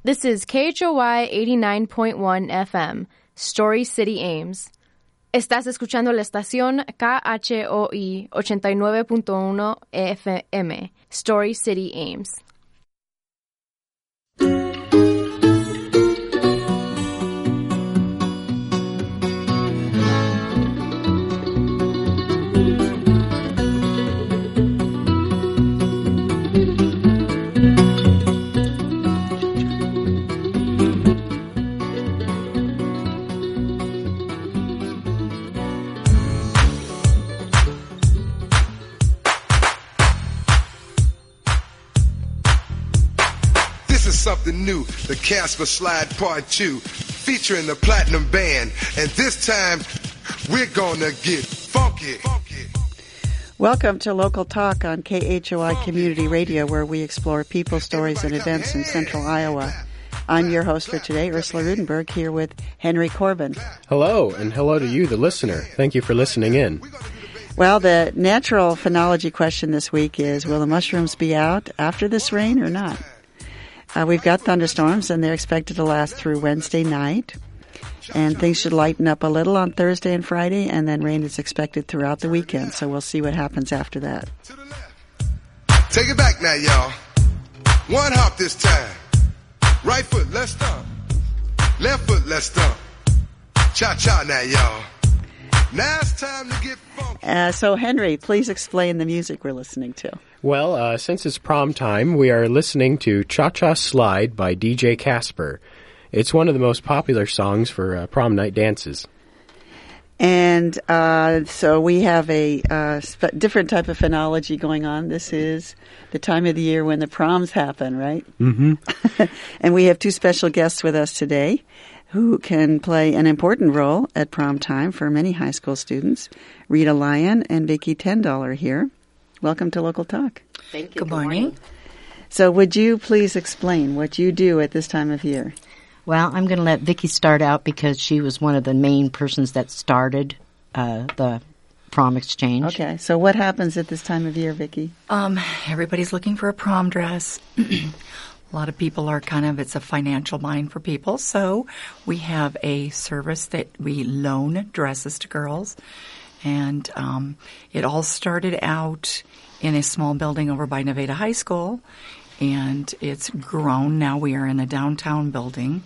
This is KHOY 89.1 FM, Story City, Ames. Estás escuchando la estación KHOY 89.1 FM, Story City, Ames. Something new, the Casper Slide Part 2, featuring the Platinum Band, and this time we're gonna get funky. Welcome to Local Talk on KHOI Community Radio, where we explore people, stories, and events in central Iowa. I'm your host for today, Ursula Rudenberg, here with Henry Corbin. Hello, and hello to you, the listener. Thank you for listening in. Well, the natural phenology question this week is, will the mushrooms be out after this rain or not? We've got thunderstorms, and they're expected to last through Wednesday night. And things should lighten up a little on Thursday and Friday, and then rain is expected throughout the weekend. So we'll see what happens after that. Take it back now, y'all. One hop this time. Right foot, let's stomp. Left foot, let's stomp. Cha-cha now, y'all. Now it's time to get funky. So, Henry, please explain the music we're listening to. Well, since it's prom time, we are listening to Cha-Cha Slide by DJ Casper. It's one of the most popular songs for prom night dances. And so we have a different type of phenology going on. This is the time of the year when the proms happen, right? Mm-hmm. And we have two special guests with us today who can play an important role at prom time for many high school students. Rita Lyon and Vicki Tendahl are here. Welcome to Local Talk. Thank you. Good morning. So would you please explain what you do at this time of year? Well, I'm going to let Vicki start out because she was one of the main persons that started the prom exchange. Okay. So what happens at this time of year, Vicki? Everybody's looking for a prom dress. A lot of people are it's a financial bind for people. So we have a service that we loan dresses to girls. And it all started out in a small building over by Nevada High School, and it's grown. Now we are in a downtown building.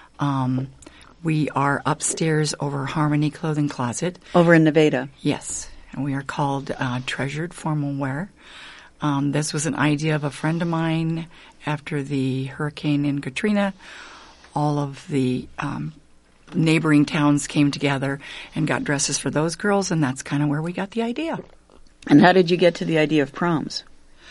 We are upstairs over Harmony Clothing Closet. Over in Nevada? Yes. And we are called Treasured Formal Wear. This was an idea of a friend of mine after the hurricane in Katrina. All of the neighboring towns came together and got dresses for those girls, and that's kind of where we got the idea. And how did you get to the idea of proms?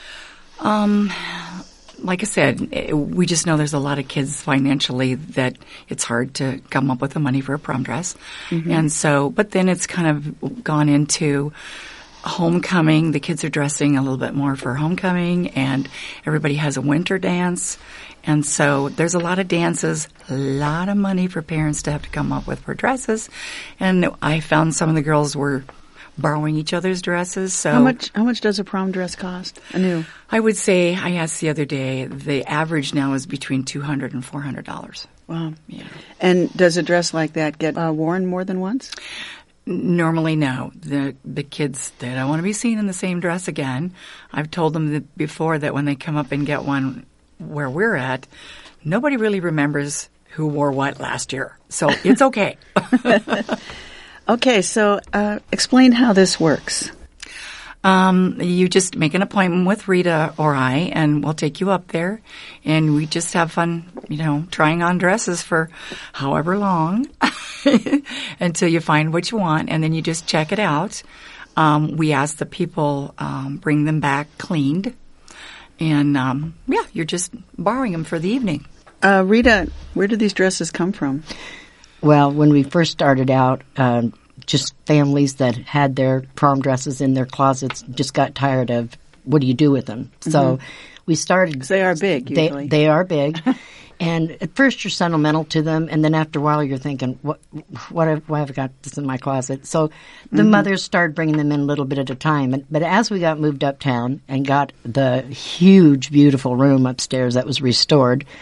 Like I said, we just know there's a lot of kids financially that it's hard to come up with the money for a prom dress. Mm-hmm. And so, but then it's kind of gone into homecoming. The kids are dressing a little bit more for homecoming, and everybody has a winter dance. And so there's a lot of dances, a lot of money for parents to have to come up with for dresses. And I found some of the girls were borrowing each other's dresses. So how much does a prom dress cost? Anew? I would say, I asked the other day, the average now is between $200 and $400. Wow. Yeah. And does a dress like that get worn more than once? Normally, no. The kids, they don't want to be seen in the same dress again. I've told them before that when they come up and get one where we're at, nobody really remembers who wore what last year. So it's okay. Okay, so explain how this works. You just make an appointment with Rita or I, and we'll take you up there, and we just have fun, trying on dresses for however long until you find what you want, and then you just check it out. We ask the people bring them back cleaned, and you're just borrowing them for the evening. Rita, where do these dresses come from? Well, when we first started out, just families that had their prom dresses in their closets just got tired of what do you do with them. Mm-hmm. So we started. 'Cause they are big, usually. They are big. And at first you're sentimental to them, and then after a while you're thinking, why have I got this in my closet? So the mothers started bringing them in a little bit at a time. But as we got moved uptown and got the huge, beautiful room upstairs that was restored,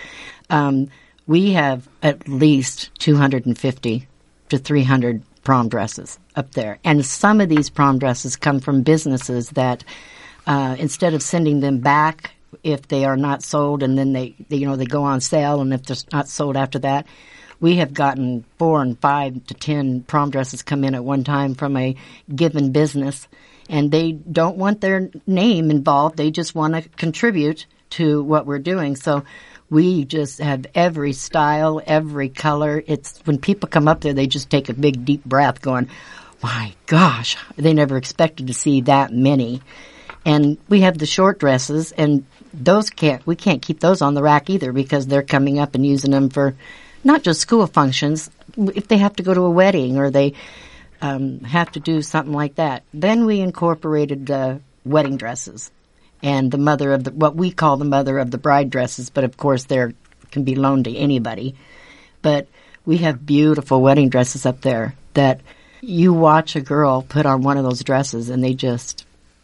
We have at least 250 to 300 prom dresses up there. And some of these prom dresses come from businesses that instead of sending them back if they are not sold, and then they go on sale, and if they're not sold after that, we have gotten 4 and 5 to 10 prom dresses come in at one time from a given business, and they don't want their name involved. They just want to contribute to what we're doing. So we just have every style, every color. It's when people come up there, they just take a big, deep breath going, my gosh, they never expected to see that many. And we have the short dresses, and we can't keep those on the rack either, because they're coming up and using them for not just school functions, if they have to go to a wedding or they have to do something like that. Then we incorporated wedding dresses and what we call the mother of the bride dresses, but of course they can be loaned to anybody. But we have beautiful wedding dresses up there that you watch a girl put on one of those dresses and they just,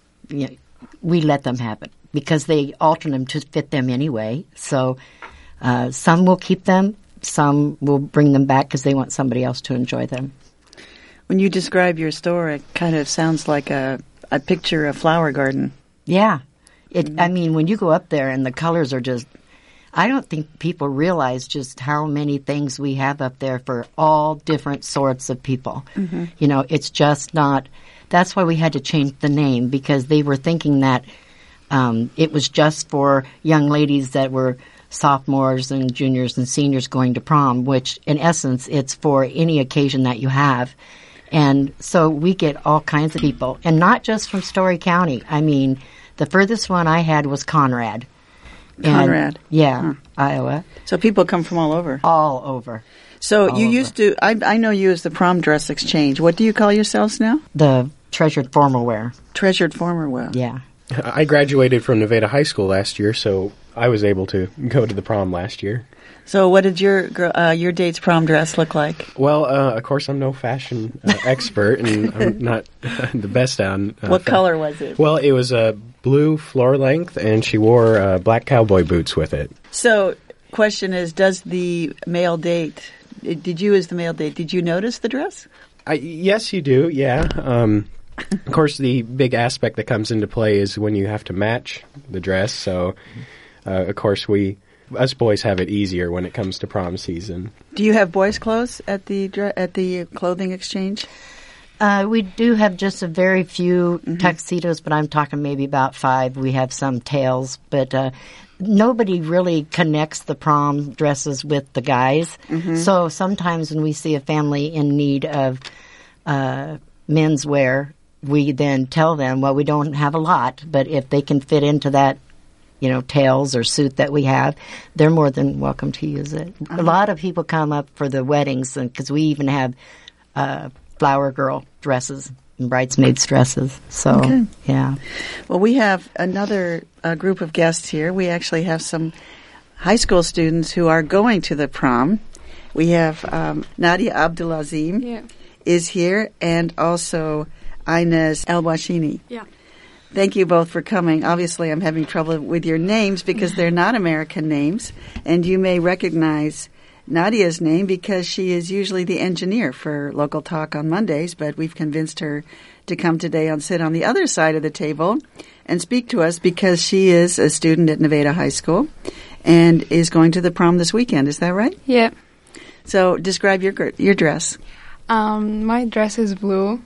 we let them have it because they alter them to fit them anyway. So some will keep them. Some will bring them back because they want somebody else to enjoy them. When you describe your store, it kind of sounds like a picture of flower garden. Yeah. I mean, when you go up there and the colors are just, I don't think people realize just how many things we have up there for all different sorts of people. Mm-hmm. It's just not, that's why we had to change the name, because they were thinking that it was just for young ladies that were sophomores and juniors and seniors going to prom, which in essence it's for any occasion that you have. And so we get all kinds of people, and not just from Story County. I mean, the furthest one I had was Conrad. Conrad? Yeah, Iowa. So people come from all over? All over. So you used to, I know you as the Prom Dress Exchange. What do you call yourselves now? The Treasured Formal Wear. Treasured Formal Wear. Yeah. I graduated from Nevada High School last year, so I was able to go to the prom last year. So what did your date's prom dress look like? Well, of course, I'm no fashion expert, and I'm not the best on what color was it? Well, it was a blue floor length, and she wore black cowboy boots with it. So, question is, does the male date, did you as the male date, did you notice the dress? Yes, you do, yeah. Of course, the big aspect that comes into play is when you have to match the dress, so, of course, us boys have it easier when it comes to prom season. Do you have boys' clothes at the clothing exchange? We do have just a very few tuxedos, but I'm talking maybe about 5. We have some tails, but nobody really connects the prom dresses with the guys. Mm-hmm. So sometimes when we see a family in need of men's wear, we then tell them, well, we don't have a lot, but if they can fit into that, tails or suit that we have, they're more than welcome to use it. Uh-huh. A lot of people come up for the weddings because we even have flower girl dresses and bridesmaids dresses. So, yeah. Well, we have another group of guests here. We actually have some high school students who are going to the prom. We have Nadia Abdulazim is here, and also Inez El-Washini. Yeah. Thank you both for coming. Obviously, I'm having trouble with your names because they're not American names, and you may recognize Nadia's name because she is usually the engineer for Local Talk on Mondays, but we've convinced her to come today and sit on the other side of the table and speak to us because she is a student at Nevada High School and is going to the prom this weekend. Is that right? Yeah. So describe your dress. My dress is blue.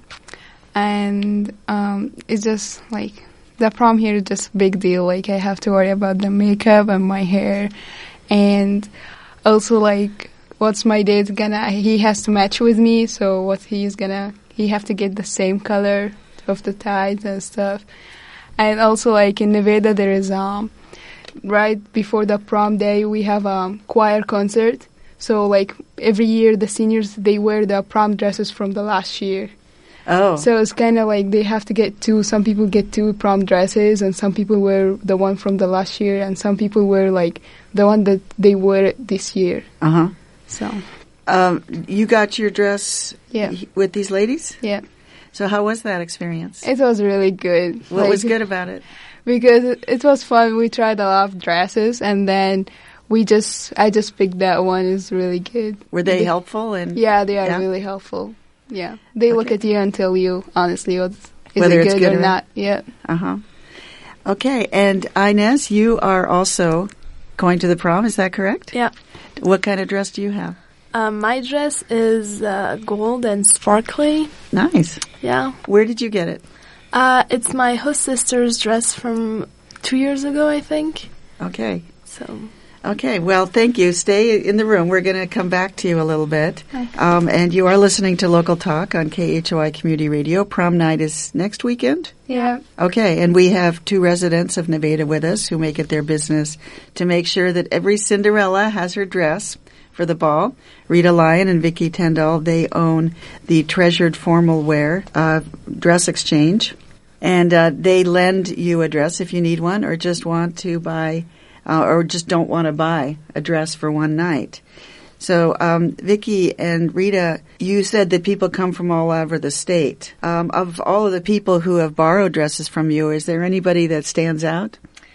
And it's just like the prom here is just a big deal. Like I have to worry about the makeup and my hair, and also like what's my date he has to match with me. So he have to get the same color of the ties and stuff. And also like in Nevada there is right before the prom day we have a choir concert. So like every year the seniors they wear the prom dresses from the last year. Oh. So it's kind of like they have to get 2. Some people get 2 prom dresses, and some people wear the one from the last year, and some people wear like the one that they wear this year. Uh-huh. So. You got your dress with these ladies? Yeah. So how was that experience? It was really good. What was good about it? Because it was fun. We tried a lot of dresses, and then I just picked that one. It's really good. Were they helpful? And Yeah, they are really helpful. Yeah, they look at you and tell you honestly Whether it it's good good or or not. Yeah. Okay, and Inez, you are also going to the prom, is that correct? Yeah. What kind of dress do you have? My dress is gold and sparkly. Nice. Yeah. Where did you get it? It's my host sister's dress from 2 years ago, I think. Okay. So. Okay, well, thank you. Stay in the room. We're going to come back to you a little bit. And you are listening to Local Talk on KHOI Community Radio. Prom night is next weekend? Yeah. Okay, and we have 2 residents of Nevada with us who make it their business to make sure that every Cinderella has her dress for the ball. Rita Lyon and Vicki Tendall, they own the Treasured Formal Wear Dress Exchange. And they lend you a dress if you need one or just want to buy or just don't want to buy a dress for one night. So, Vicki and Rita, you said that people come from all over the state. Of all of the people who have borrowed dresses from you, is there anybody that stands out?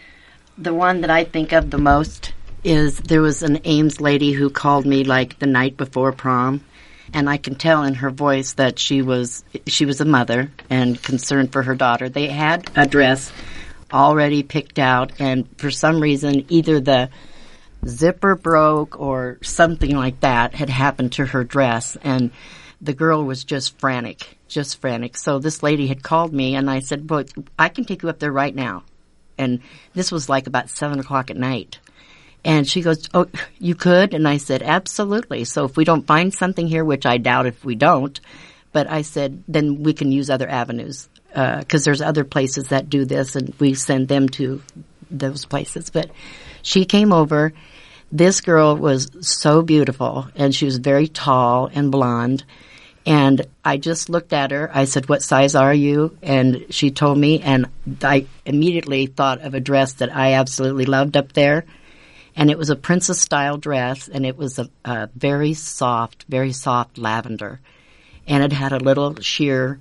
The one that I think of the most is there was an Ames lady who called me like the night before prom, and I can tell in her voice that she was a mother and concerned for her daughter. They had a dress already picked out, and for some reason either the zipper broke or something like that had happened to her dress, and the girl was just frantic. So this lady had called me, and I said, "Well, I can take you up there right now." And this was like about 7 o'clock at night. And she goes, "Oh, you could?" And I said, "Absolutely. So if we don't find something here, which I doubt if we don't, but I said, then we can use other avenues. Because there's other places that do this, and we send them to those places." But she came over. This girl was so beautiful, and she was very tall and blonde. And I just looked at her. I said, "What size are you?" And she told me, and I immediately thought of a dress that I absolutely loved up there. And it was a princess-style dress, and it was a very soft lavender. And it had a little sheer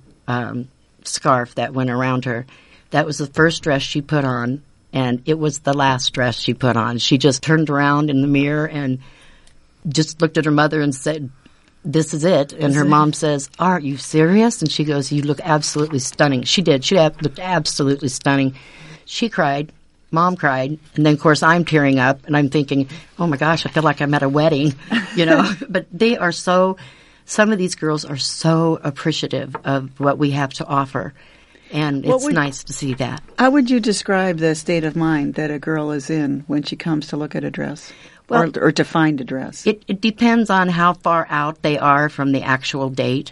scarf that went around her. That was the first dress she put on, and it was the last dress she put on. She just turned around in the mirror and just looked at her mother and said, "This is it." And her mom says, "Are you serious?" And she goes, "You look absolutely stunning." She did. She looked absolutely stunning. She cried. Mom cried. And then, of course, I'm tearing up, and I'm thinking, oh, my gosh, I feel like I'm at a wedding, you know. But they are so... Some of these girls are so appreciative of what we have to offer, and it's nice to see that. How would you describe the state of mind that a girl is in when she comes to look at a dress or to find a dress? It depends on how far out they are from the actual date.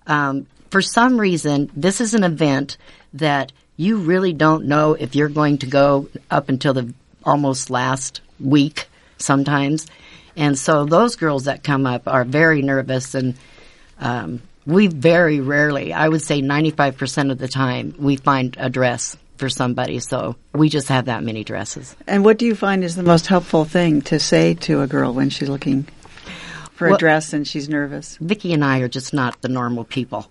For some reason, this is an event that you really don't know if you're going to go up until the almost last week sometimes. And so those girls that come up are very nervous, and we very rarely, I would say 95% of the time, we find a dress for somebody. So we just have that many dresses. And what do you find is the most helpful thing to say to a girl when she's looking for a dress and she's nervous? Vicki and I are just not the normal people.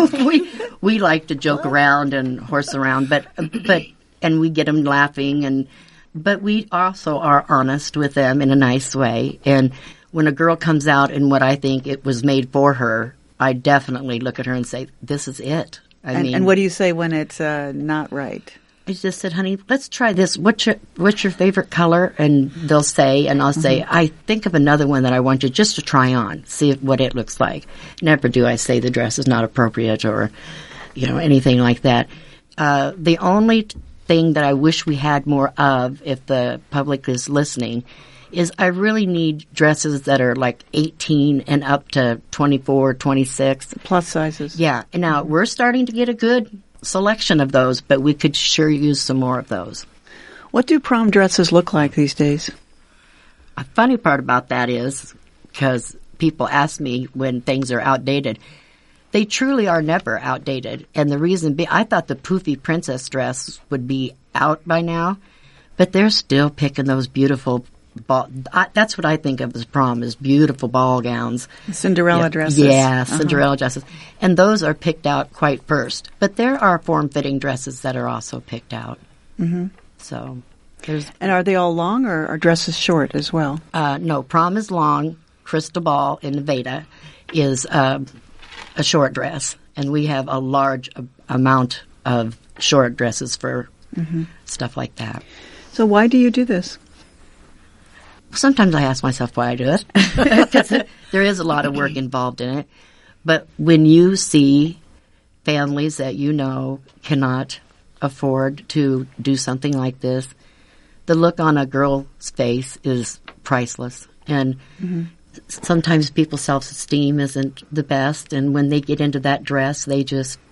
we like to joke around and horse around, but and we get them laughing, but we also are honest with them in a nice way. And when a girl comes out in what I think it was made for her, I definitely look at her and say, "This is it." And what do you say when it's not right? I just said, "Honey, let's try this. What's your favorite color?" And they'll say, and I'll say, "I think of another one that I want you just to try on, see what it looks like." Never do I say the dress is not appropriate or, anything like that. The only thing that I wish we had more of, if the public is listening, is I really need dresses that are like 18 and up to 24, 26. Plus sizes. Yeah. And now we're starting to get a good selection of those, but we could sure use some more of those. What do prom dresses look like these days? A funny part about that is, because people ask me when things are outdated, they truly are never outdated. And the reason being, I thought the poofy princess dress would be out by now, but they're still picking those beautiful ball. That's what I think of as prom, is beautiful ball gowns. Cinderella dresses. Yeah, Cinderella dresses. And those are picked out quite first. But there are form-fitting dresses that are also picked out. Mm-hmm. So. And are they all long or are dresses short as well? No, prom is long. Cristobal in Nevada is a short dress, and we have a large amount of short dresses for stuff like that. So why do you do this? Sometimes I ask myself why I do it, because there is a lot of work involved in it. But when you see families that you know cannot afford to do something like this, the look on a girl's face is priceless. And sometimes people's self-esteem isn't the best, and when they get into that dress, they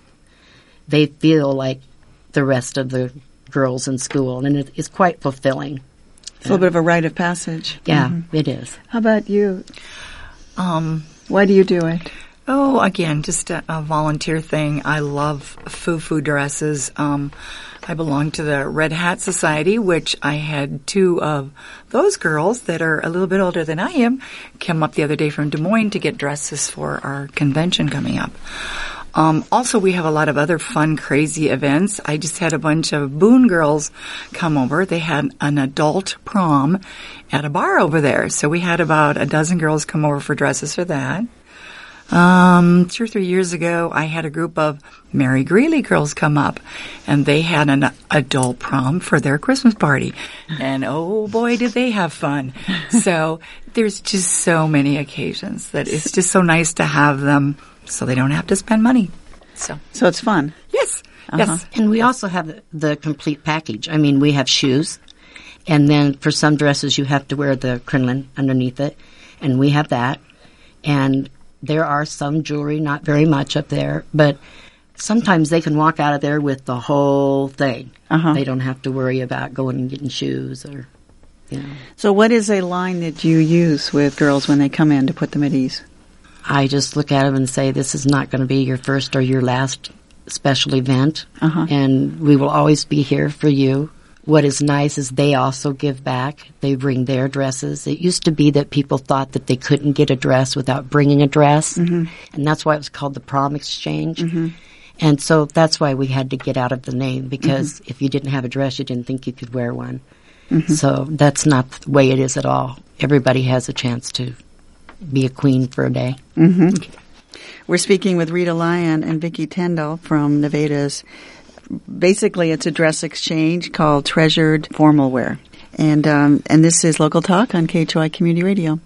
feel like the rest of the girls in school, and it's quite fulfilling. It's a little bit of a rite of passage. Yeah, it is. How about you? Why do you do it? Oh, again, just a volunteer thing. I love foo-foo dresses. I belong to the Red Hat Society, which I had two of those girls that are a little bit older than I am come up the other day from Des Moines to get dresses for our convention coming up. Also, we have a lot of other fun, crazy events. I just had a bunch of Boone girls come over. They had an adult prom at a bar over there. So we had about a dozen girls come over for dresses for that. 2 or 3 years ago, I had a group of Mary Greeley girls come up, and they had an adult prom for their Christmas party. And oh boy, did they have fun. So there's just so many occasions that it's just so nice to have them so they don't have to spend money. So it's fun. Yes. Yes. And we also have the complete package. I mean, we have shoes, and then for some dresses you have to wear the crinoline underneath it, and we have that. And there are some jewelry, not very much up there, but sometimes they can walk out of there with the whole thing. They don't have to worry about going and getting shoes or, you know. So what is a line that you use with girls when they come in to put them at ease? I just look at them and say, this is not going to be your first or your last special event, and we will always be here for you. What is nice is they also give back. They bring their dresses. It used to be that people thought that they couldn't get a dress without bringing a dress, and that's why it was called the prom exchange. And so that's why we had to get out of the name, because if you didn't have a dress, you didn't think you could wear one. So that's not the way it is at all. Everybody has a chance to be a queen for a day. We're speaking with Rita Lyon and Vicki Tyndall from Nevada's. Basically, it's a dress exchange called Treasured Formal Wear. And this is Local Talk on KHOI Community Radio.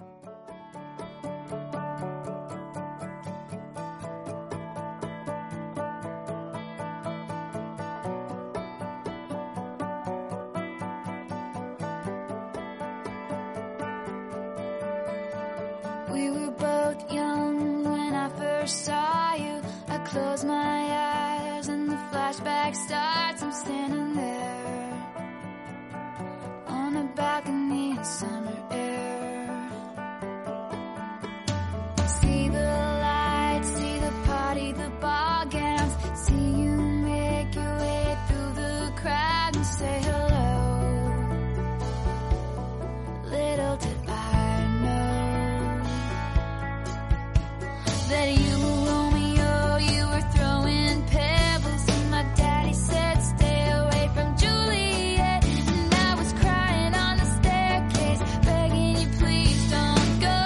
We were both young when I first saw you. I closed my eyes and the flashback starts. I'm standing there on a balcony in summer air. See the lights, see the party, the ball gowns. See you make your way through the crowd and say hello. Little did I know that you were Romeo, you were throwing pebbles, and my daddy said stay away from Juliet, and I was crying on the staircase, begging you please don't go,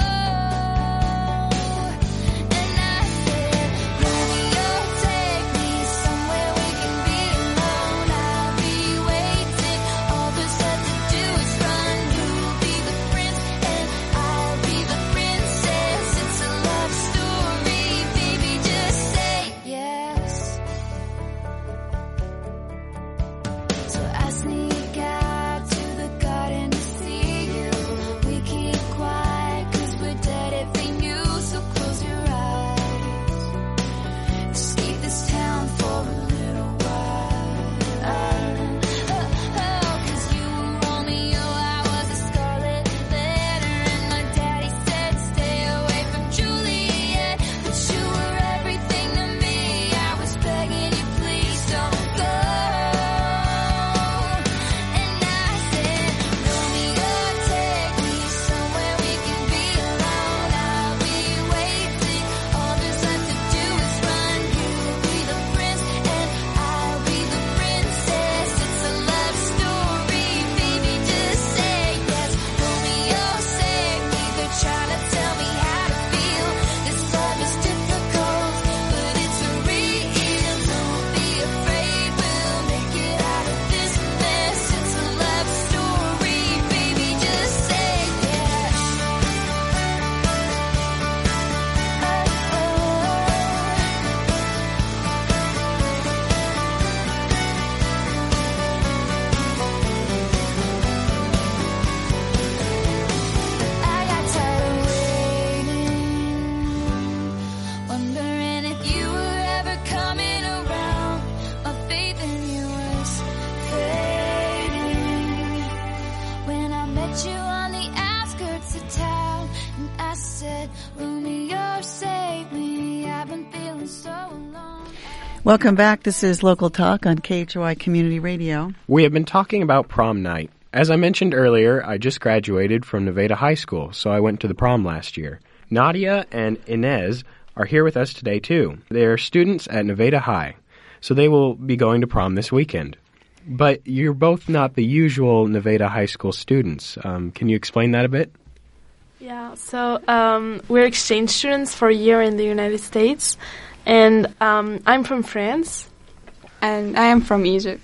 and I said, Romeo, take me somewhere we can be alone, I'll be waiting, all there's left to do is run, you'll be the prince and I'll be the princess, it's a love story. side. Romeo, save me. I've been feeling so alone. Welcome back. This is Local Talk on KHOI Community Radio. We have been talking about prom night. As I mentioned earlier, I just graduated from Nevada High School, so I went to the prom last year. Nadia and Inez are here with us today, too. They are students at Nevada High, so they will be going to prom this weekend. But you're both not the usual Nevada High School students. Can you explain that a bit? Yeah, so we're exchange students for a year in the United States, and I'm from France. And I am from Egypt.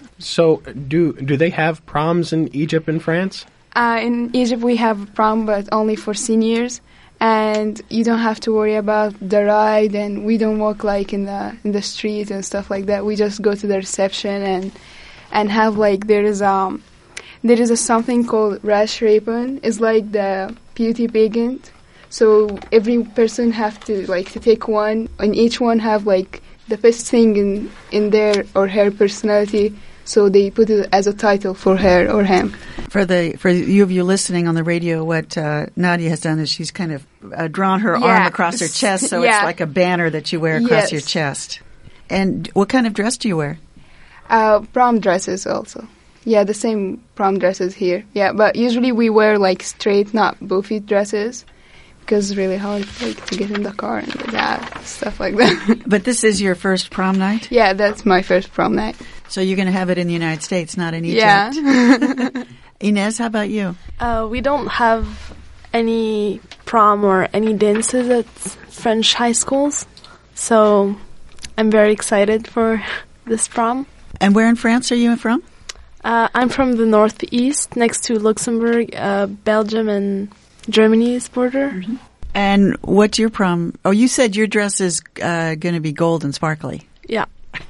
So do they have proms in Egypt and France? In Egypt, we have prom, but only for seniors, and you don't have to worry about the ride, and we don't walk like in the street and stuff like that. We just go to the reception and have like there is a something called Rash Ribbon. It's like the beauty pageant. So every person have to take one, and each one have like the best thing in their or her personality. So they put it as a title for her or him. For you of you listening on the radio, what Nadia has done is she's kind of drawn her arm across her chest, so it's like a banner that you wear across your chest. And what kind of dress do you wear? Prom dresses also. Yeah, the same prom dresses here. Yeah, but usually we wear like straight, not boofy dresses, because it's really hard to get in the car and that stuff like that. But this is your first prom night? Yeah, that's my first prom night. So you're going to have it in the United States, not in Egypt? Yeah. Inez, how about you? We don't have any prom or any dances at French high schools, so I'm very excited for this prom. And where in France are you from? I'm from the northeast, next to Luxembourg, Belgium, and Germany's border. Mm-hmm. And what's your prom? Oh, you said your dress is going to be gold and sparkly. Yeah.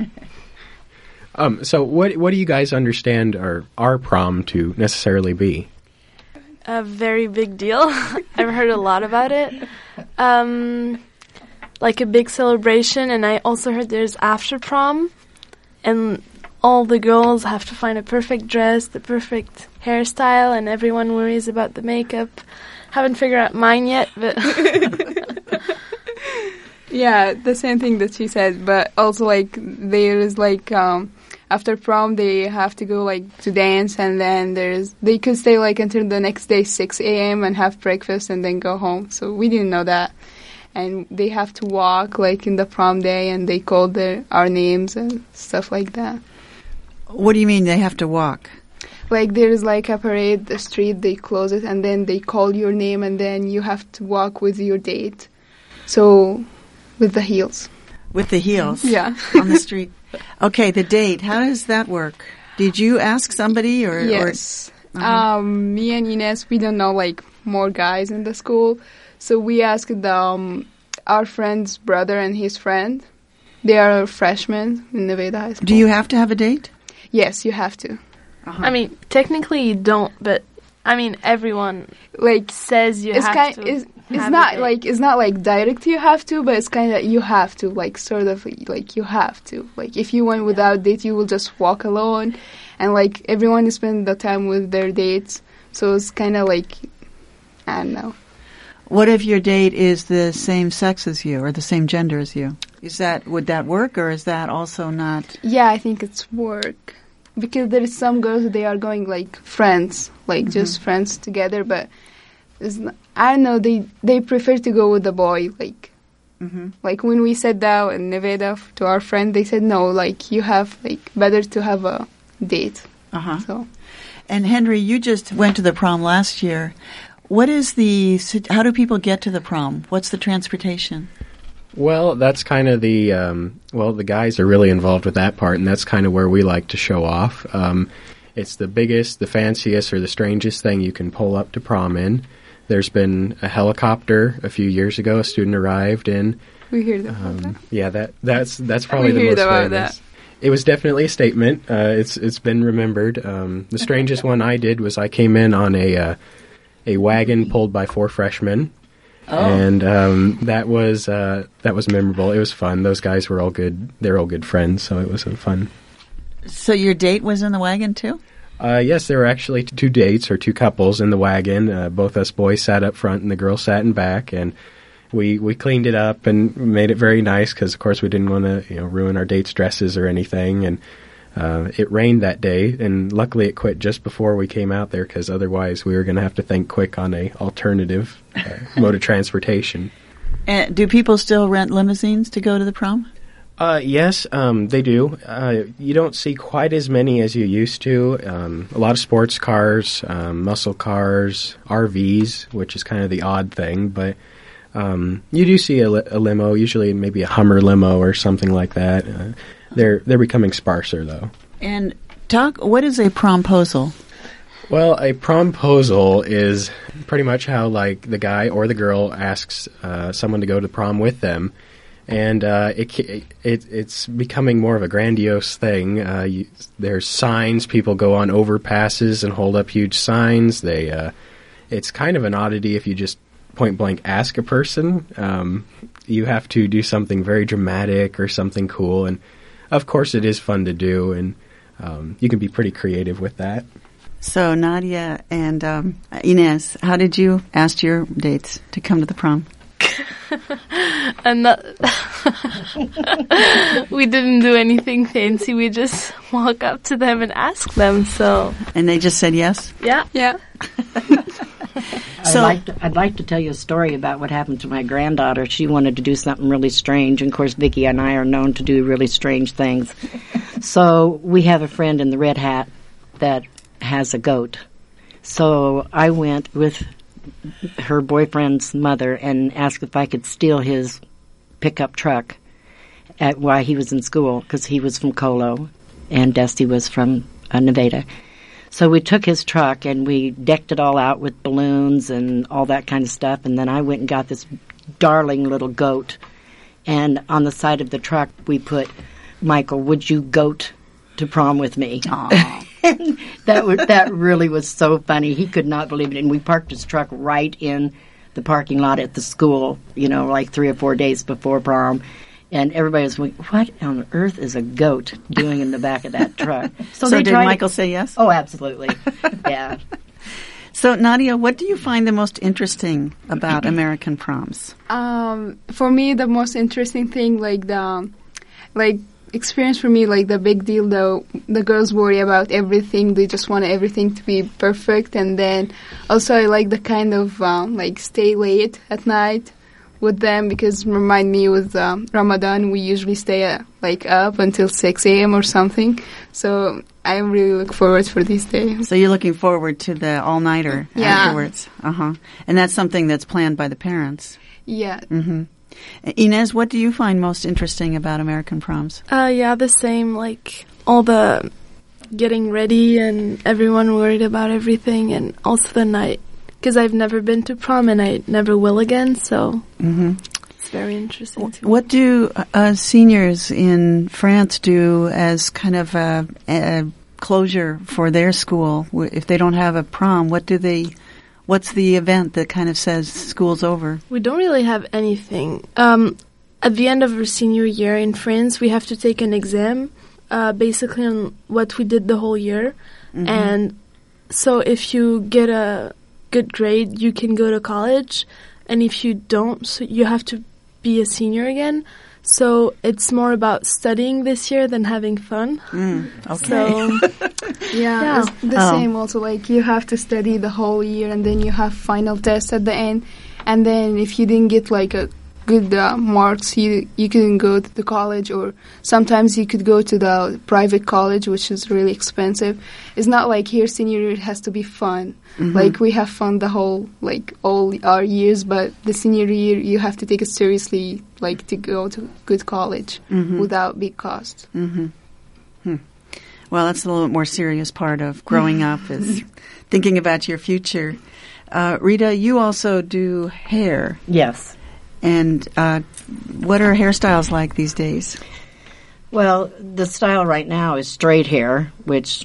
So what do you guys understand our prom to necessarily be? A very big deal. I've heard a lot about it. Like a big celebration, and I also heard there's after prom, and all the girls have to find a perfect dress, the perfect hairstyle, and everyone worries about the makeup. Haven't figured out mine yet, but... Yeah, the same thing that she said, but also there is after prom they have to go to dance, and then they could stay until the next day 6 a.m. and have breakfast and then go home. So we didn't know that. And they have to walk in the prom day, and they call our names and stuff like that. What do you mean they have to walk? There is a parade, the street, they close it, and then they call your name, and then you have to walk with your date. So, with the heels. With the heels? Yeah. On the street. Okay, the date. How does that work? Did you ask somebody or? Yes. Me and Inez, we don't know more guys in the school, so we asked our friend's brother and his friend. They are freshmen in Nevada High School. Do you have to have a date? Yes, you have to. I mean, technically you don't, but I mean everyone says you have to. It's not direct you have to, but it's kind of you have to, sort of you have to. If you went without date, you will just walk alone, and everyone is spending the time with their dates. So it's kind of I don't know. What if your date is the same sex as you or the same gender as you? Would that work, or is that also not? Yeah, I think it's work. Because there is some girls, they are going friends, just friends together, but it's not, I don't know, they prefer to go with the boy, when we said that in Nevada to our friend, they said no, you have, better to have a date. Uh-huh. So. And Henry, you just went to the prom last year. How do people get to the prom? What's the transportation? Well, that's kind of the guys are really involved with that part, and that's kind of where we like to show off. It's the biggest, the fanciest, or the strangest thing you can pull up to prom in. There's been a helicopter a few years ago a student arrived in. We heard about that. Yeah, that's probably the most famous. That. It was definitely a statement. It's been remembered. The strangest one I did was I came in on a wagon pulled by 4 freshmen. Oh. And that was memorable. It was fun. Those guys were all good. They're all good friends, so it was fun. So your date was in the wagon too? Yes, there were actually two dates or two couples in the wagon. Both us boys sat up front and the girls sat in back, and we cleaned it up and made it very nice because, of course, we didn't want to ruin our dates' dresses or anything. And it rained that day, and luckily it quit just before we came out there because otherwise we were going to have to think quick on a alternative mode of transportation. Do people still rent limousines to go to the prom? Yes, they do. You don't see quite as many as you used to. A lot of sports cars, muscle cars, RVs, which is kind of the odd thing, but you do see a limo, usually maybe a Hummer limo or something like that. They're becoming sparser, though. And what is a promposal? Well, a promposal is pretty much how, like, the guy or the girl asks someone to go to prom with them. And it's becoming more of a grandiose thing. There's signs. People go on overpasses and hold up huge signs. It's kind of an oddity if you just point blank ask a person. You have to do something very dramatic or something cool. And, of course, it is fun to do. And you can be pretty creative with that. So, Nadia and Inez, how did you ask your dates to come to the prom? And we didn't do anything fancy. We just walk up to them and ask them. So, and they just said yes? Yeah. So I'd like to tell you a story about what happened to my granddaughter. She wanted to do something really strange, and of course Vicki and I are known to do really strange things. So we have a friend in the red hat that has a goat. So I went with her boyfriend's mother and asked if I could steal his pickup truck while he was in school, because he was from Colo and Dusty was from Nevada. So we took his truck and we decked it all out with balloons and all that kind of stuff, and then I went and got this darling little goat, and on the side of the truck we put, "Michael, would you goat to prom with me?" That really was so funny. He could not believe it. And we parked his truck right in the parking lot at the school, like 3 or 4 days before prom. And everybody was like, what on earth is a goat doing in the back of that truck? So did Michael say yes? Oh, absolutely. Yeah. So, Nadia, what do you find the most interesting about American proms? For me, the most interesting thing, experience for me, the big deal, though, the girls worry about everything. They just want everything to be perfect. And then also I like the kind of stay late at night with them, because remind me with Ramadan we usually stay up until 6 a.m. or something. So I really look forward for these days. So you're looking forward to the all-nighter afterwards. And that's something that's planned by the parents. Yeah. Mm-hmm. Inez, what do you find most interesting about American proms? The same, all the getting ready and everyone worried about everything, and also the night, because I've never been to prom and I never will again, so it's very interesting too. What do seniors in France do as kind of a closure for their school? If they don't have a prom, what's the event that kind of says school's over? We don't really have anything. At the end of our senior year in France, we have to take an exam, basically on what we did the whole year. Mm-hmm. And so if you get a good grade, you can go to college. And if you don't, so you have to be a senior again. So it's more about studying this year than having fun. Okay. So, it's the same also. You have to study the whole year, and then you have final tests at the end. And then if you didn't get a good marks, you couldn't go to the college, or sometimes you could go to the private college, which is really expensive. It's not like here senior year, it has to be fun. Mm-hmm. We have fun the whole, all our years, but the senior year you have to take it seriously, to go to good college without big cost. Mm-hmm. Well, that's a little bit more serious part of growing up, is thinking about your future. Rita, you also do hair. Yes. And what are hairstyles like these days? Well, the style right now is straight hair, which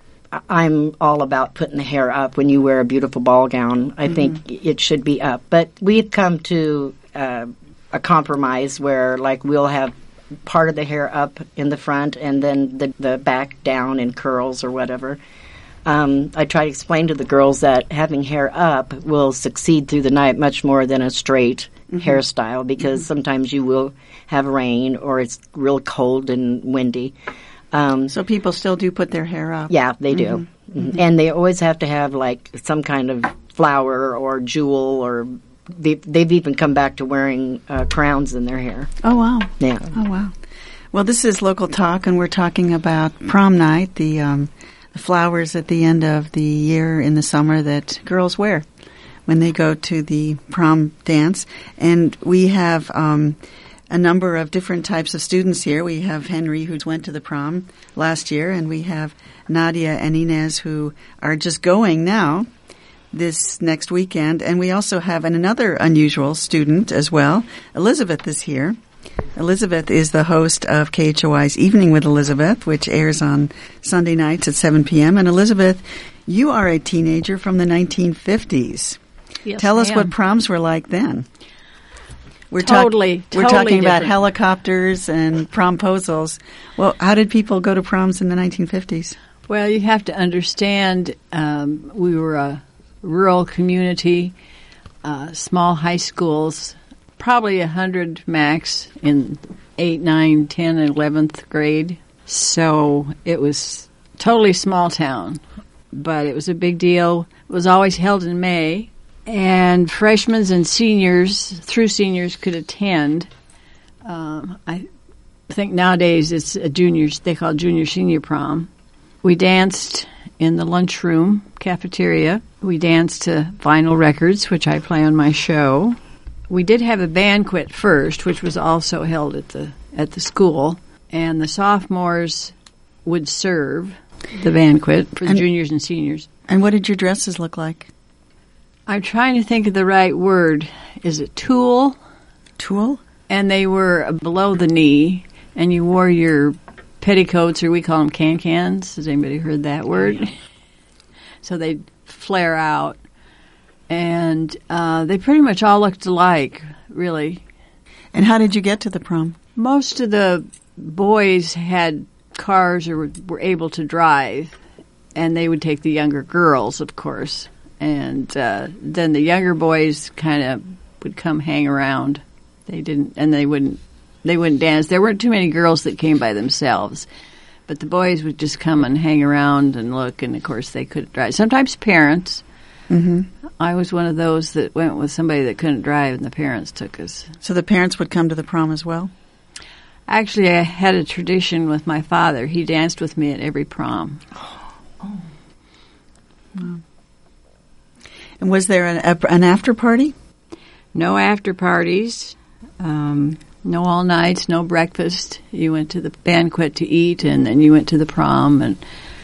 I'm all about putting the hair up. When you wear a beautiful ball gown, I think it should be up. But we've come to a compromise where, we'll have part of the hair up in the front and then the back down in curls or whatever. I try to explain to the girls that having hair up will succeed through the night much more than a straight hairstyle, because sometimes you will have rain or it's real cold and windy. So people still do put their hair up? Yeah, they do. And they always have to have like some kind of flower or jewel, or they've even come back to wearing crowns in their hair. Oh, wow. Yeah. Oh, wow. Well, this is Local Talk, and we're talking about prom night, the flowers at the end of the year in the summer that girls wear when they go to the prom dance. And we have a number of different types of students here. We have Henry, who went to the prom last year, and we have Nadia and Inez, who are just going now this next weekend. And we also have another unusual student as well. Elizabeth is here. Elizabeth is the host of KHOI's Evening with Elizabeth, which airs on Sunday nights at 7 p.m. And Elizabeth, you are a teenager from the 1950s. Yes, Tell us ma'am. what proms were like then. We're Totally talking about different. helicopters and promposals. Well, how did people go to proms in the 1950s? Well, you have to understand, we were a rural community, small high schools, probably 100 max in 8, 9, 10, and 11th grade. So it was totally small town, but it was a big deal. It was always held in May, and freshmen and seniors, through seniors, could attend. I think nowadays it's a juniors, they call it junior-senior prom. We danced in the lunchroom cafeteria. We danced to vinyl records, which I play on my show. We did have a banquet first, which was also held at the school, and the sophomores would serve the banquet for the juniors and seniors. And what did your dresses look like? I'm trying to think of the right word. Is it tulle? Tulle? And they were below the knee, and you wore your petticoats, or we call them can-cans. Has anybody heard that word? So they'd flare out. And they pretty much all looked alike, really. And how did you get to the prom? Most of the boys had cars or were able to drive, and they would take the younger girls, of course. And then the younger boys kind of would come hang around. They wouldn't dance. There weren't too many girls that came by themselves, but the boys would just come and hang around and look. And of course, they couldn't drive. Sometimes parents. Mm-hmm. I was one of those that went with somebody that couldn't drive, and the parents took us. So the parents would come to the prom as well? Actually, I had a tradition with my father. He danced with me at every prom. Oh. Wow. And was there an after party? No after parties. No all nights, no breakfast. You went to the banquet to eat, and then you went to the prom. And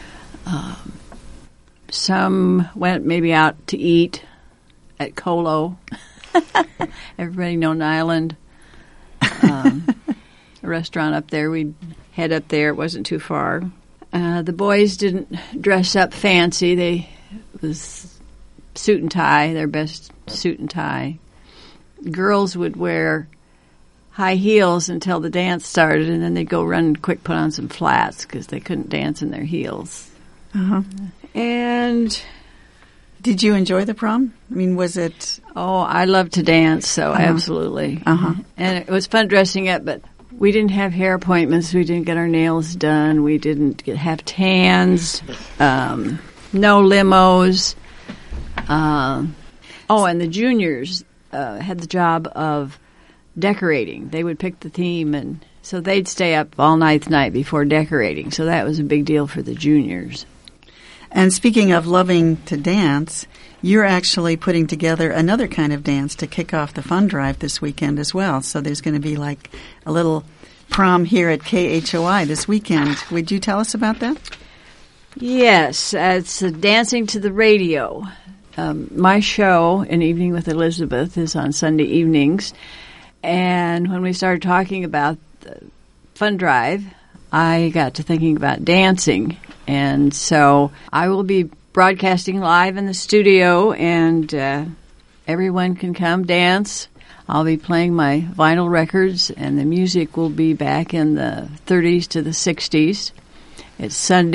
some went maybe out to eat at Colo. Everybody know Nyland. A restaurant up there. We'd head up there. It wasn't too far. The boys didn't dress up fancy. It was suit and tie, their best suit and tie. Girls would wear high heels until the dance started, and then they'd go run and quick put on some flats because they couldn't dance in their heels. Uh-huh. And did you enjoy the prom? I mean, was it... Oh, I love to dance, so absolutely. Uh-huh. And it was fun dressing up, but we didn't have hair appointments. We didn't get our nails done. We didn't have tans. No limos. And the juniors had the job of decorating. They would pick the theme, and so they'd stay up all night before decorating. So that was a big deal for the juniors. And speaking of loving to dance, you're actually putting together another kind of dance to kick off the fun drive this weekend as well. So there's going to be like a little prom here at KHOI this weekend. Would you tell us about that? Yes, it's Dancing to the Radio. My show, An Evening with Elizabeth, is on Sunday evenings. And when we started talking about the fun drive, I got to thinking about dancing. And so I will be broadcasting live in the studio, and everyone can come dance. I'll be playing my vinyl records, and the music will be back in the 30s to the 60s. It's Sunday,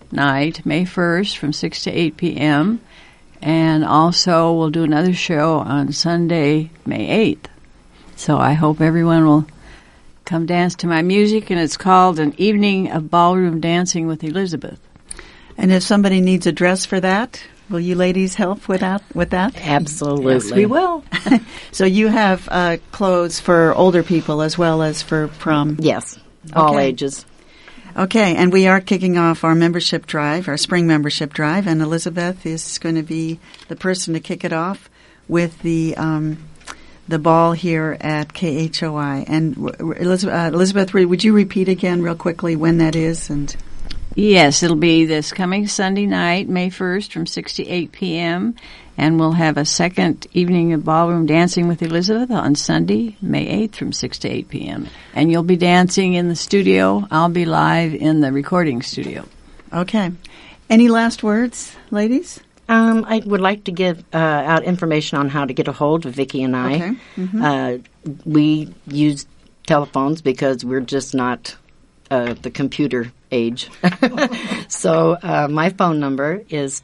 night, May 1st, from 6 to 8 p.m., and also we'll do another show on Sunday, May 8th. So I hope everyone will come dance to my music, and it's called An Evening of Ballroom Dancing with Elizabeth. And if somebody needs a dress for that, will you ladies help with that? Absolutely. Yes, we will. So you have clothes for older people as well as for prom? Yes, all Okay. ages. Okay, and we are kicking off our membership drive, our spring membership drive, and Elizabeth is going to be the person to kick it off with the ball here at KHOI. And Elizabeth, would you repeat again real quickly when that is? And Yes, it'll be this coming Sunday night, May 1st, from 6 to 8 p.m., and we'll have a second evening of ballroom dancing with Elizabeth on Sunday, May 8th, from 6 to 8 p.m. And you'll be dancing in the studio. I'll be live in the recording studio. Okay. Any last words, ladies? I would like to give out information on how to get a hold of Vicki and I. Okay. Mhm. We use telephones because we're just not the computer age. So my phone number is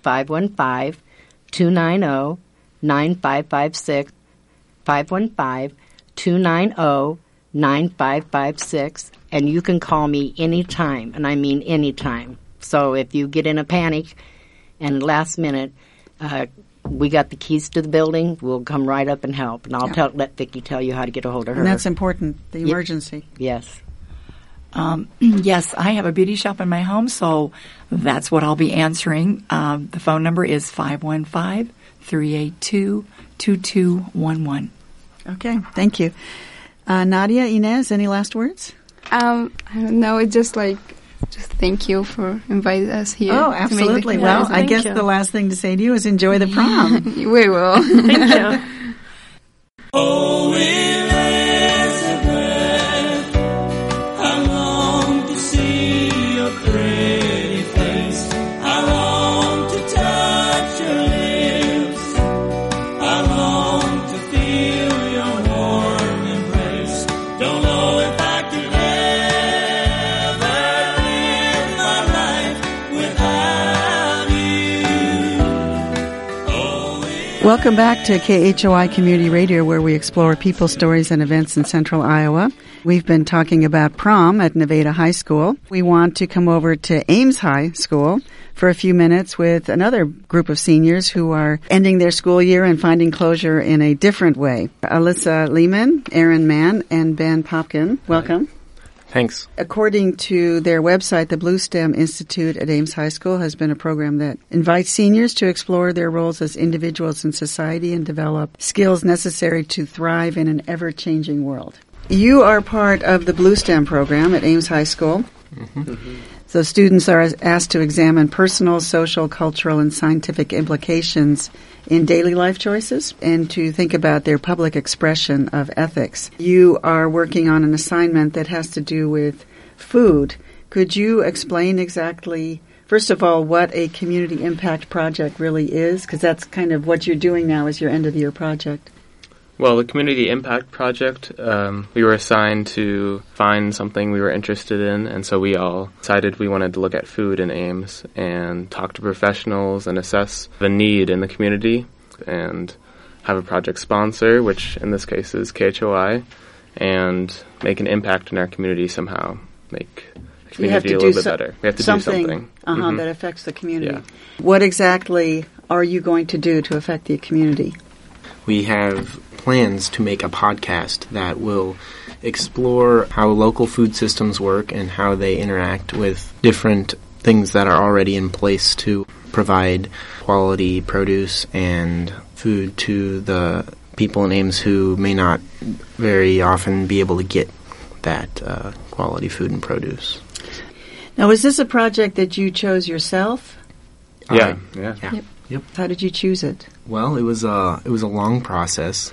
515-290-9556, 515-290-9556, and you can call me anytime, and I mean anytime. So if you get in a panic and last minute, we got the keys to the building, we'll come right up and help, and I'll let Vicki tell you how to get a hold of her. And that's important, the emergency. Yes. Yes, I have a beauty shop in my home, so that's what I'll be answering. The phone number is 515-382-2211. Okay, thank you. Nadia, Inez, any last words? I don't know. It's just thank you for inviting us here. Oh, to make the absolutely. class. Well, I guess the last thing to say to you is enjoy the prom. We will. Thank you. Oh, Elizabeth, I long to see your pretty face. I long to touch your lips. I long to feel your warm embrace. Don't know if I could ever live my life without you. Oh, Welcome back to KHOI Community Radio, where we explore people, stories, and events in central Iowa. We've been talking about prom at Nevada High School. We want to come over to Ames High School for a few minutes with another group of seniors who are ending their school year and finding closure in a different way. Alyssa Lehman, Aaron Mann, and Ben Popkin. Welcome. Thanks. According to their website, the Blue STEM Institute at Ames High School has been a program that invites seniors to explore their roles as individuals in society and develop skills necessary to thrive in an ever-changing world. You are part of the Blue STEM program at Ames High School. So students are asked to examine personal, social, cultural, and scientific implications in daily life choices and to think about their public expression of ethics. You are working on an assignment that has to do with food. Could you explain exactly, first of all, what a community impact project really is? Because that's kind of what you're doing now as your end-of-the-year project. Well, the Community Impact Project, we were assigned to find something we were interested in, and so we all decided we wanted to look at food in Ames and talk to professionals and assess the need in the community and have a project sponsor, which in this case is KHOI, and make an impact in our community somehow, make the community a little bit better. We have to do something. That affects the community. Yeah. What exactly are you going to do to affect the community? We have plans to make a podcast that will explore how local food systems work and how they interact with different things that are already in place to provide quality produce and food to the people in Ames who may not very often be able to get that quality food and produce. Now, is this a project that you chose yourself? Yeah. Yep. How did you choose it? Well, it was a long process.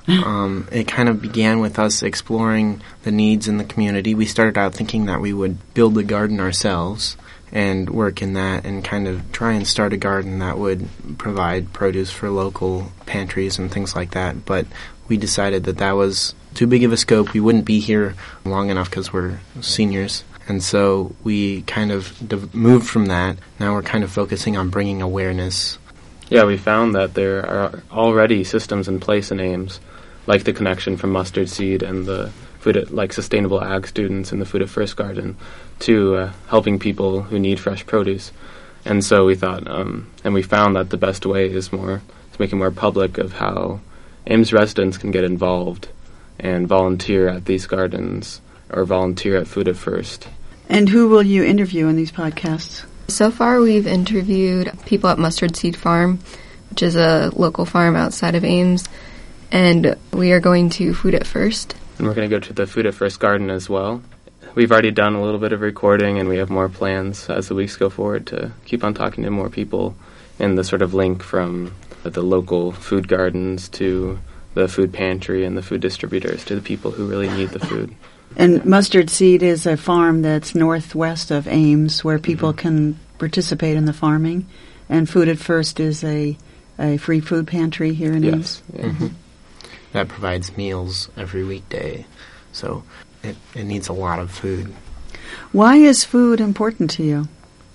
It kind of began with us exploring the needs in the community. We started out thinking that we would build a garden ourselves and work in that and kind of try and start a garden that would provide produce for local pantries and things like that. But we decided that was too big of a scope. We wouldn't be here long enough because we're seniors. And so we kind of moved from that. Now we're kind of focusing on bringing awareness. Yeah, we found that there are already systems in place in Ames, like the connection from Mustard Seed and the sustainable ag students in the Food at First Garden to helping people who need fresh produce. And so we thought, and we found that the best way is to make it more public of how Ames residents can get involved and volunteer at these gardens or volunteer at Food at First. And who will you interview in these podcasts? So far, we've interviewed people at Mustard Seed Farm, which is a local farm outside of Ames, and we are going to Food at First. And we're going to go to the Food at First Garden as well. We've already done a little bit of recording, and we have more plans as the weeks go forward to keep on talking to more people in the sort of link from the local food gardens to the food pantry and the food distributors to the people who really need the food. And Mustard Seed is a farm that's northwest of Ames where people can participate in the farming. And Food at First is a free food pantry here in Ames. Yeah. Mm-hmm. That provides meals every weekday. So it needs a lot of food. Why is food important to you?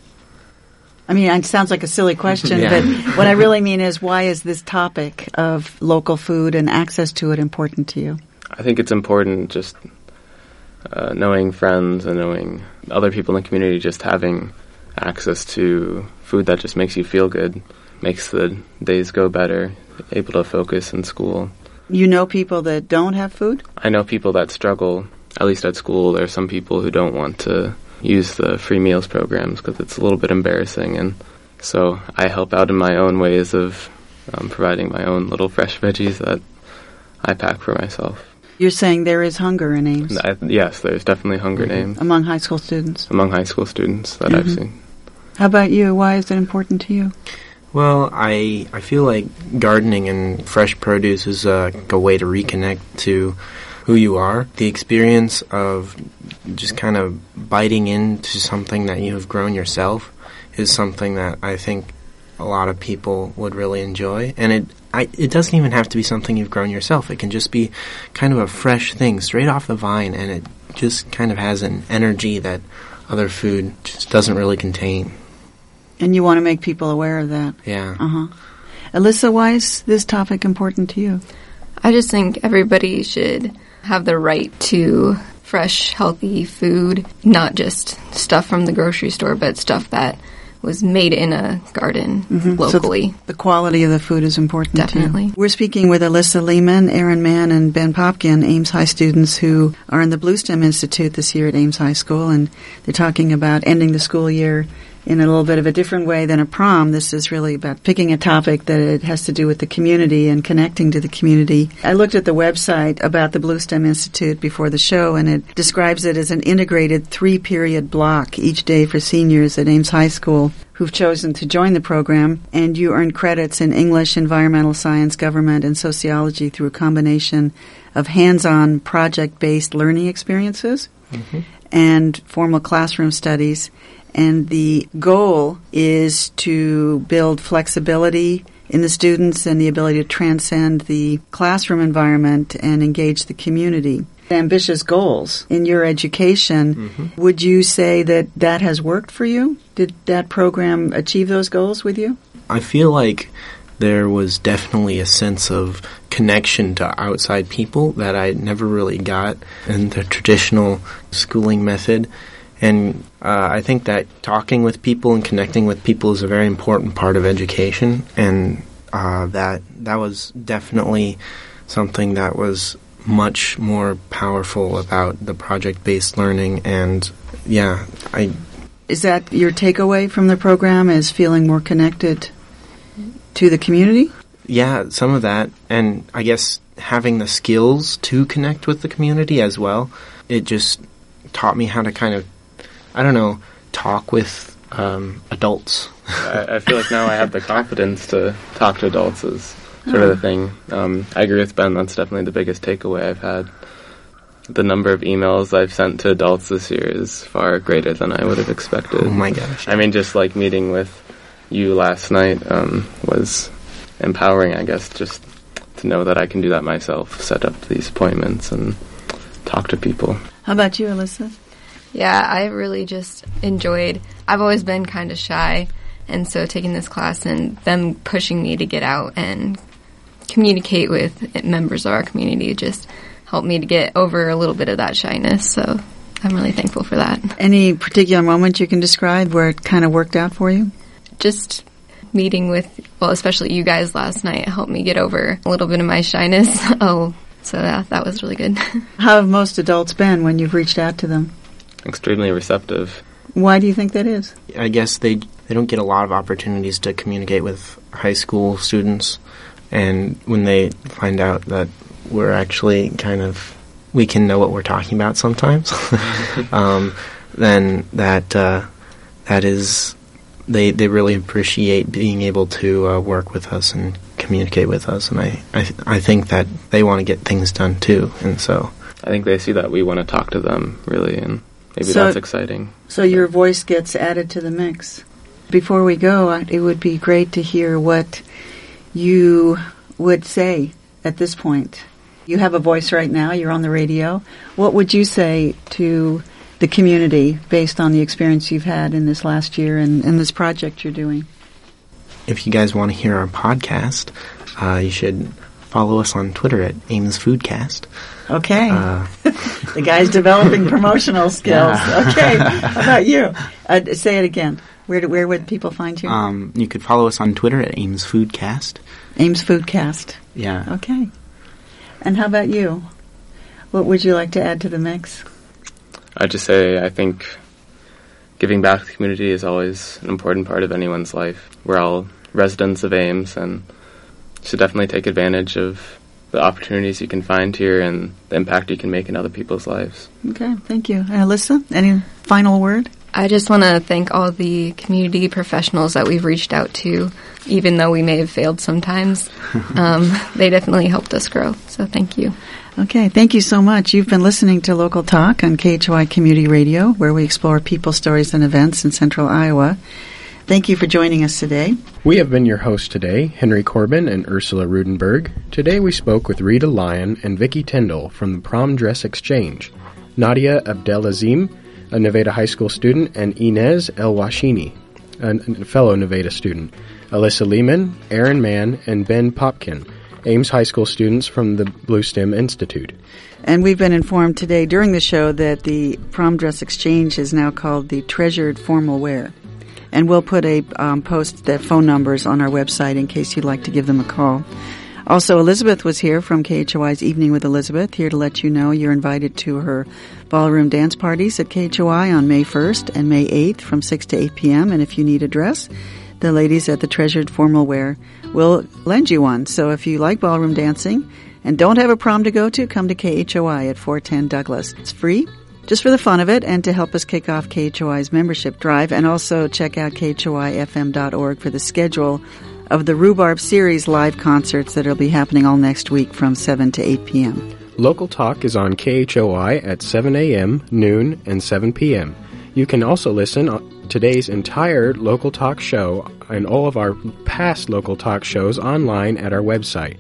I mean, it sounds like a silly question, but what I really mean is, why is this topic of local food and access to it important to you? I think it's important just knowing friends and knowing other people in the community, just having access to food that just makes you feel good, makes the days go better, able to focus in school. You know people that don't have food? I know people that struggle, at least at school. There are some people who don't want to use the free meals programs because it's a little bit embarrassing, and so I help out in my own ways of providing my own little fresh veggies that I pack for myself. You're saying there is hunger in Ames? Yes, there's definitely hunger in Ames. Among high school students? Among high school students that I've seen. How about you? Why is it important to you? Well, I feel like gardening and fresh produce is a way to reconnect to who you are. The experience of just kind of biting into something that you have grown yourself is something that I think a lot of people would really enjoy. And it doesn't even have to be something you've grown yourself. It can just be kind of a fresh thing straight off the vine, and it just kind of has an energy that other food just doesn't really contain. And you want to make people aware of that. Yeah. Alyssa, why is this topic important to you? I just think everybody should have the right to fresh, healthy food, not just stuff from the grocery store, but stuff that was made in a garden locally. So the quality of the food is important. Definitely. Too. We're speaking with Alyssa Lehman, Aaron Mann, and Ben Popkin, Ames High students who are in the Bluestem Institute this year at Ames High School, and they're talking about ending the school year in a little bit of a different way than a prom. This is really about picking a topic that it has to do with the community and connecting to the community. I looked at the website about the Bluestem Institute before the show, and it describes it as an integrated 3-period block each day for seniors at Ames High School who've chosen to join the program, and you earn credits in English, environmental science, government, and sociology through a combination of hands-on project-based learning experiences and formal classroom studies. And the goal is to build flexibility in the students and the ability to transcend the classroom environment and engage the community. Ambitious goals in your education, would you say that that has worked for you? Did that program achieve those goals with you? I feel like there was definitely a sense of connection to outside people that I never really got in the traditional schooling method. And I think that talking with people and connecting with people is a very important part of education, and that was definitely something that was much more powerful about the project-based learning. And is that your takeaway from the program, is feeling more connected to the community? Yeah, some of that, and I guess having the skills to connect with the community as well. It just taught me how to kind of, talk with adults. I feel like now I have the confidence to talk to adults is sort of the thing. I agree with Ben, that's definitely the biggest takeaway I've had. The number of emails I've sent to adults this year is far greater than I would have expected. Oh my gosh. I mean, just like meeting with you last night was empowering, I guess, just to know that I can do that myself, set up these appointments and talk to people. How about you, Alyssa? Yeah, I really just enjoyed. I've always been kind of shy, and so taking this class and them pushing me to get out and communicate with members of our community just helped me to get over a little bit of that shyness. So I'm really thankful for that. Any particular moment you can describe where it kind of worked out for you? Just meeting with, well, especially you guys last night helped me get over a little bit of my shyness. So that was really good. How have most adults been when you've reached out to them? Extremely receptive. Why do you think that is? I guess they don't get a lot of opportunities to communicate with high school students, and when they find out that we're actually we can know what we're talking about sometimes, then that is, they really appreciate being able to work with us and communicate with us, and I think that they want to get things done too, and so I think they see that we want to talk to them, really, and maybe that's exciting. So your voice gets added to the mix. Before we go, it would be great to hear what you would say at this point. You have a voice right now. You're on the radio. What would you say to the community based on the experience you've had in this last year and this project you're doing? If you guys want to hear our podcast, you should follow us on Twitter at Ames Foodcast. Okay. The guy's developing promotional skills. Yeah. Okay. How about you? Say it again. Where would people find you? You could follow us on Twitter at Ames Foodcast. Ames Foodcast. Yeah. Okay. And how about you? What would you like to add to the mix? I'd just say I think giving back to the community is always an important part of anyone's life. We're all residents of Ames and should definitely take advantage of the opportunities you can find here and the impact you can make in other people's lives. Okay, thank you. Alyssa, any final word? I just want to thank all the community professionals that we've reached out to, even though we may have failed sometimes. They definitely helped us grow, so thank you. Okay, thank you so much. You've been listening to Local Talk on KHOI Community Radio, where we explore people, stories, and events in central Iowa. Thank you for joining us today. We have been your hosts today, Henry Corbin and Ursula Rudenberg. Today we spoke with Rita Lyon and Vicki Tyndall from the Prom Dress Exchange, Nadia Abdelazim, a Nevada High School student, and Inez El-Washini, a fellow Nevada student, Alyssa Lehman, Aaron Mann, and Ben Popkin, Ames High School students from the Blue Stem Institute. And we've been informed today during the show that the Prom Dress Exchange is now called the Treasured Formal Wear. And we'll put a post the phone numbers on our website in case you'd like to give them a call. Also, Elizabeth was here from KHOI's Evening with Elizabeth, here to let you know you're invited to her ballroom dance parties at KHOI on May 1st and May 8th from 6 to 8 p.m. And if you need a dress, the ladies at the Treasured Formal Wear will lend you one. So if you like ballroom dancing and don't have a prom to go to, come to KHOI at 410 Douglas. It's free, just for the fun of it and to help us kick off KHOI's membership drive. And also check out KHOIFM.org for the schedule of the Rhubarb Series live concerts that will be happening all next week from 7 to 8 p.m. Local Talk is on KHOI at 7 a.m., noon, and 7 p.m. You can also listen to today's entire Local Talk show and all of our past Local Talk shows online at our website,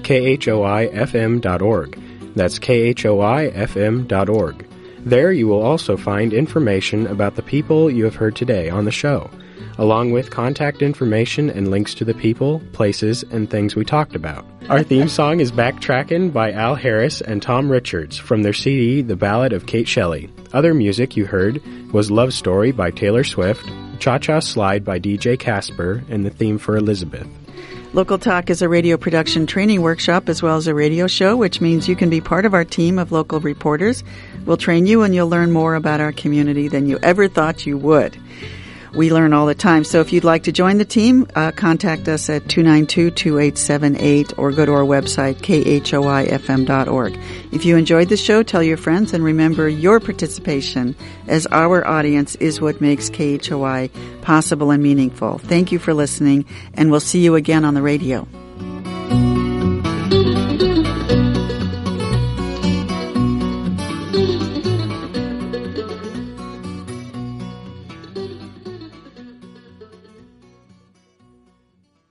KHOIFM.org. That's KHOIFM.org. There you will also find information about the people you have heard today on the show, along with contact information and links to the people, places, and things we talked about. Our theme song is Backtrackin' by Al Harris and Tom Richards from their CD, The Ballad of Kate Shelley. Other music you heard was Love Story by Taylor Swift, Cha-Cha Slide by DJ Casper, and the theme for Elizabeth. Local Talk is a radio production training workshop as well as a radio show, which means you can be part of our team of local reporters. We'll train you and you'll learn more about our community than you ever thought you would. We learn all the time. So if you'd like to join the team, contact us at 292-2878 or go to our website, KHOIFM.org. If you enjoyed the show, tell your friends and remember your participation as our audience is what makes KHOI possible and meaningful. Thank you for listening, and we'll see you again on the radio.